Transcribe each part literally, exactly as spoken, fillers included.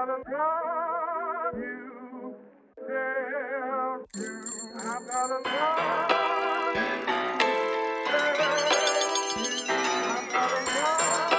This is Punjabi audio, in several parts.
gotta love you, tell you, I've gotta love you, tell you, I've gotta love you.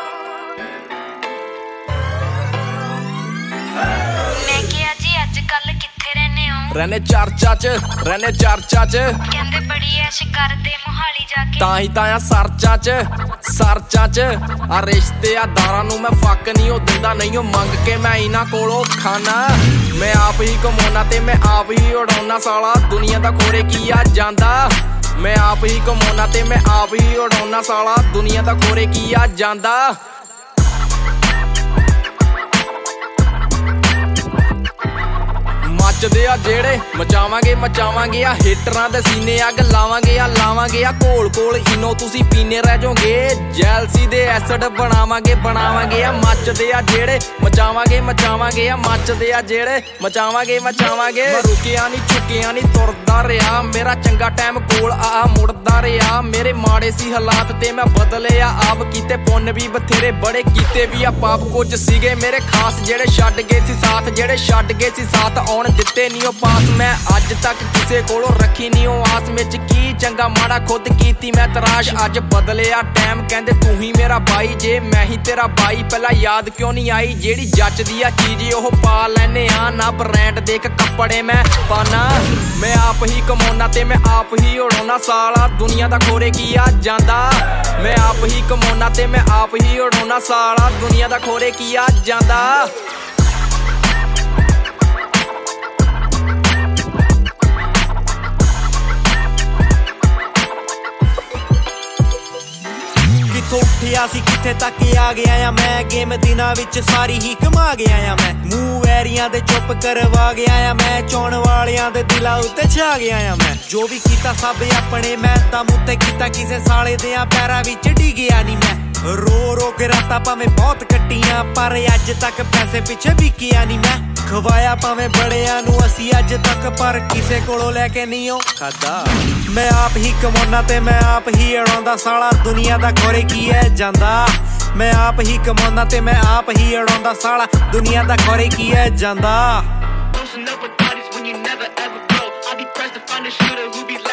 मैं किया जी अजकल किथे रहने हो रहने चर्चा च रहने चर्चा च कहंदे बड़ी ऐश करदे मोहाली जाके ਤਾਂ ਹੀ ਤਾਂ ਆ ਸਰਚਾਂ ਚ ਸਰਚਾਂ ਚ ਆ ਰਿਸ਼ਤੇਦਾਰਾਂ ਨੂੰ ਮੈਂ ਫੱਕ ਨਹੀਂ ਉਹ ਦਿੰਦਾ ਨਹੀਂ ਉਹ ਮੰਗ ਕੇ ਮੈਂ ਇਹਨਾਂ ਕੋਲੋਂ ਖਾਣਾ ਮੈਂ ਆਪ ਹੀ ਕਮਾਉਣਾ ਤੇ ਮੈਂ ਆਪ ਹੀ ਉਡਾਉਣਾ ਸਾਲਾ ਦੁਨੀਆ ਦਾ ਖੋਰੇ ਕੀ ਆ ਜਾਂਦਾ ਮੈਂ ਆਪ ਹੀ ਕਮਾਉਣਾ ਤੇ ਮੈਂ ਆਪ ਹੀ ਉਡਾਉਣਾ ਸਾਲਾ ਦੁਨੀਆ ਦਾ ਖੋਰੇ ਕੀ ਆ ਜਾਂਦਾ ਮੱਚਦੇ ਆ ਜਿਹੜੇ ਮਚਾਵਾਂਗੇ ਮਚਾਵਾਂਗੇ ਆ ਹੀਟਰਾਂ ਦੇ ਸੀਨੇ ਅੱਗ ਲਾਵਾਂਗੇ ਆ ਲਾਵਾਂਗੇ ਆ ਕੋਲ ਕੋਲ ਇਨੋ ਤੁਸੀਂ ਪੀਨੇ ਰਹਿ ਜਾਓਗੇ ਜੈਲਸੀ ਦੇ ਐਸਿਡ ਬਣਾਵਾਂਗੇ ਬਣਾਵਾਂਗੇ ਆ ਮੱਚਦੇ ਆ ਜਿਹੜੇ ਮਚਾਵਾਂਗੇ ਮਚਾਵਾਂਗੇ ਆ ਮੱਚਦੇ ਆ ਜਿਹੜੇ ਮਚਾਵਾਂਗੇ ਮਚਾਵਾਂਗੇ ਮੈਂ ਰੁਕਿਆ ਨਹੀਂ ਝੁਕਿਆ ਨਹੀਂ ਤੁਰਦਾ ਰਿਹਾ ਮੇਰਾ ਚੰਗਾ ਟਾਈਮ ਕੋਲ ਆ ਮੁੜਦਾ ਰਿਹਾ ਮੇਰੇ ਮਾੜੇ ਸੀ ਹਾਲਾਤ ਤੇ ਮੈਂ ਬਦਲੇ ਆ ਆਪ ਕੀਤੇ ਪੁੰਨ ਵੀ ਬਥੇਰੇ ਬੜੇ ਕੀਤੇ ਵੀ ਆ ਪਾਪ ਕੁਝ ਸੀਗੇ ਮੇਰੇ ਖਾਸ ਜਿਹੜੇ ਛੱਡ ਗਏ ਸੀ ਸਾਥ ਜਿਹੜੇ ਛੱਡ ਗਏ ਸੀ ਸਾਥ ਆਉਣ ਦਿੱਤੇ ਨੀ ਉਹ ਪਾਸ ਮੈਂ ਅੱਜ ਤੱਕ ਕਿਸੇ ਕੋਲੋਂ ਰੱਖੀ ਨੀ ਉਹ ਆਸ ਵਿੱਚ ਕੀ ਚੰਗਾ ਮਾੜਾ ਖੁਦ ਕੀਤੀ ਮੈਂ ਤਰਾਸ਼ ਅੱਜ ਬਦਲਿਆ ਟਾਈਮ ਕਹਿੰਦੇ ਤੂੰ ਹੀ ਮੇਰਾ ਬਾਈ ਜੇ ਮੈਂ ਹੀ ਤੇਰਾ ਬਾਈ ਪਹਿਲਾਂ ਯਾਦ ਕਿਉਂ ਨਹੀਂ ਆਈ ਜਿਹੜੀ ਜੱਚਦੀ ਆ ਚੀਜ਼ ਉਹ ਪਾ ਲੈਨੇ ਆ ਨਾ ਬ੍ਰਾਂਡ ਦੇਖ ਕੱਪੜੇ ਮੈਂ ਪਾਣਾ ਮੈਂ ਆਪ ਹੀ ਕਮਾਉਣਾ ਤੇ ਮੈਂ ਆਪ ਹੀ ਉਡਾਉਣਾ ਸਾਲਾ ਦੁਨੀਆ ਦਾ ਖੋਰੇ ਕੀ ਆ ਜਾਂਦਾ ਮੈਂ ਆਪ ਹੀ ਕਮਾਉਣਾ ਤੇ ਮੈਂ ਆਪ ਹੀ ਉਡਾਉਣਾ ਸਾਲਾ ਦੁਨੀਆ ਦਾ ਖੋਰੇ ਕੀ ਆ ਜਾਂਦਾ ਉੱਠਿਆ ਸੀ ਕਿੱਥੇ ਤੱਕ ਆ ਗਿਆ ਆ ਮੈਂ ਗੇਮ ਦਿਨਾਂ ਵਿੱਚ ਸਾਰੀ ਹੀ ਕਮਾ ਗਿਆ ਆ ਮੈਂ ਮੂੰਹ ਵੈਰੀਆਂ ਦੇ ਚੁੱਪ ਕਰਵਾ ਗਿਆ ਆ ਮੈਂ ਚੌਣ ਵਾਲਿਆਂ ਦੇ ਦਿਲਾਂ ਉੱਤੇ ਛਾ ਗਿਆ ਆ ਮੈਂ ਜੋ ਵੀ ਕੀਤਾ ਸਭ ਆਪਣੇ ਮੈਂ ਤਾਂ ਮੁੱਤੇ ਕੀਤਾ ਕਿਸੇ ਸਾਲੇ ਦੇ ਆ ਪੈਰਾਂ ਵਿੱਚ ਡਿੱਗਿਆ ਨਹੀਂ ਮੈਂ ਰੋ ਰੋ ਕੇ ਰਾਤਾਂ ਭਾਵੇਂ ਬਹੁਤ ਕੱਟੀਆਂ ਪਰ ਅੱਜ ਤੱਕ ਪੈਸੇ ਪਿੱਛੇ ਵਿਕਿਆ ਨਹੀਂ ਮੈਂ ਖਵਾਇਆ ਭਾਵੇਂ ਬੜਿਆਂ ਨੂੰ ਅਸੀਂ ਅੱਜ ਤੱਕ ਪਰ ਕਿਸੇ ਕੋਲੋਂ ਲੈ ਕੇ ਨਹੀਂ ਉਹ ਖਾਦਾ ਮੈਂ ਆਪ ਹੀ ਕਮਾਉਣਾ ਤੇ ਮੈਂ ਆਪ ਹੀ ਉਡਾਉਂਦਾ ਸਾਲਾ ਦੁਨੀਆ ਦਾ ਖੋਰੇ ਕੀ ਹੈ ਜਾਂਦਾ ਮੈਂ ਆਪ ਹੀ ਕਮਾਉਣਾ ਤੇ ਮੈਂ ਆਪ ਹੀ ਉਡਾਉਂਦਾ ਸਾਲਾ ਦੁਨੀਆ ਦਾ ਖੋਰੇ ਕੀ ਹੈ ਜਾਂਦਾ